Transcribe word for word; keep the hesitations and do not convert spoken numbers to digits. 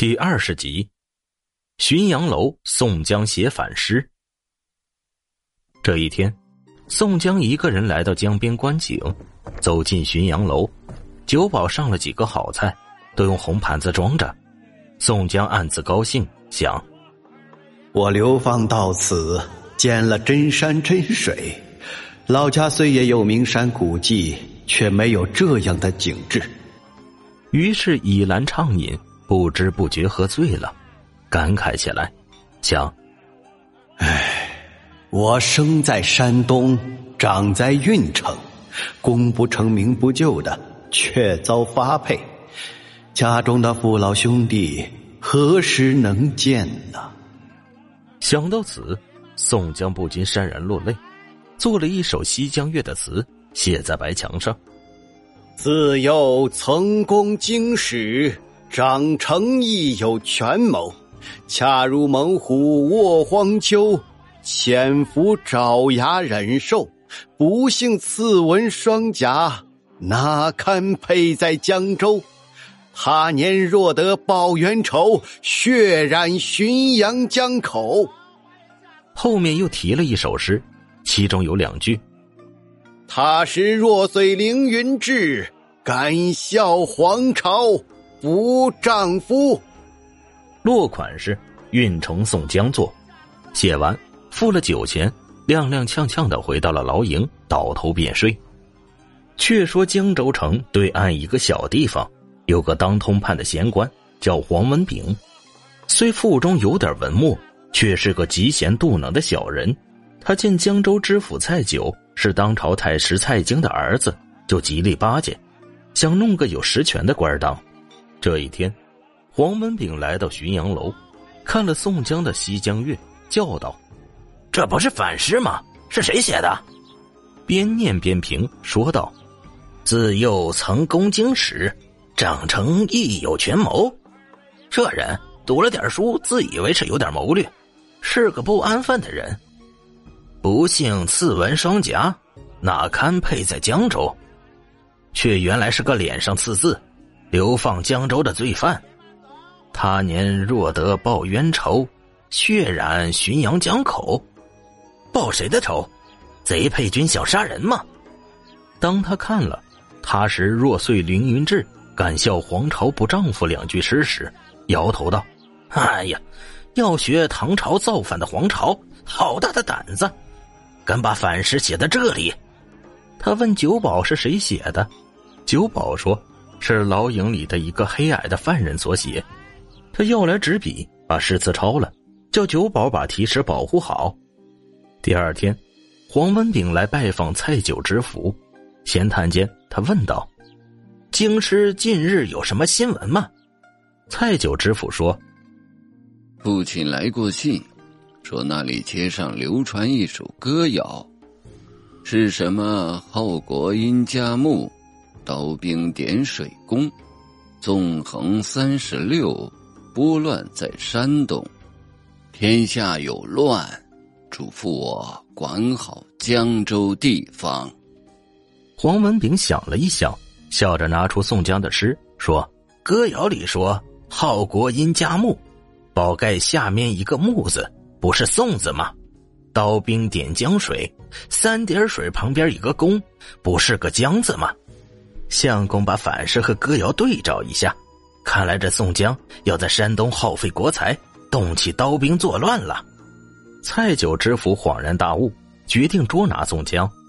第二十集，浔阳楼宋江写反诗。这一天，宋江一个人来到江边观景，走进浔阳楼，酒保上了几个好菜，都用红盘子装着。宋江暗自高兴，想： 我流放到此，见了真山真水，老家虽也有名山古迹，却没有这样的景致。 于是倚栏畅饮，不知不觉喝醉了，感慨起来，想： 唉，我生在山东，长在郓城，功不成名不就的，却遭发配，家中的父老兄弟何时能见呢？ 想到此，宋江不禁潸然落泪，做了一首《西江月》的词，写在白墙上。 自幼曾攻经史，长成亦有权谋，恰如猛虎卧荒丘，潜伏爪牙忍受，不幸刺纹双甲，哪堪配在江州？他年若得报冤仇，血染浔阳江口。 后面又提了一首诗，其中有两句： 他时若遂凌云志，敢笑黄巢不丈夫。 落款是郓城宋江作，写完付了酒钱，踉踉跄跄地回到了牢营，倒头便睡。却说江州城对岸一个小地方，有个当通判的闲官叫黄文炳，虽腹中有点文墨，却是个极贤妒能的小人。他见江州知府蔡九是当朝太师蔡京的儿子，就极力巴结，想弄个有实权的官当。这一天，黄文炳来到浔阳楼，看了宋江的《西江月》，叫道：这不是反诗吗？是谁写的？边念边评，说道：自幼曾攻经史，长成亦有权谋。这人读了点书，自以为是有点谋略，是个不安分的人。不幸刺纹双颊，哪堪配在江州？却原来是个脸上刺字，流放江州的罪犯。他年若得报冤仇，血染浔阳江口。报谁的仇？贼配军想杀人吗？当他看了他时若遂凌云志，敢笑黄巢不丈夫两句诗时，摇头道：哎呀，要学唐朝造反的黄巢，好大的胆子，敢把反诗写在这里。他问酒保是谁写的，酒保说是牢营里的一个黑矮的犯人所写。他要来纸笔，把诗词抄了，叫酒保把题诗保护好。第二天，黄文炳来拜访蔡九知府，闲谈间他问道：京师近日有什么新闻吗？蔡九知府说： 父亲来过信，说那里街上流传一首歌谣，是什么后国殷家木，刀兵点水工，纵横三十六，拨乱在山东，天下有乱，嘱咐我管好江州地方。 黄文炳想了一想，笑着拿出宋江的诗，说：歌谣里说号国殷家木，宝盖下面一个木字，不是宋字吗？刀兵点江水，三点水旁边一个工，不是个江字吗？相公把反诗和歌谣对照一下，看来这宋江要在山东耗费国财，动起刀兵作乱了。蔡九知府恍然大悟，决定捉拿宋江，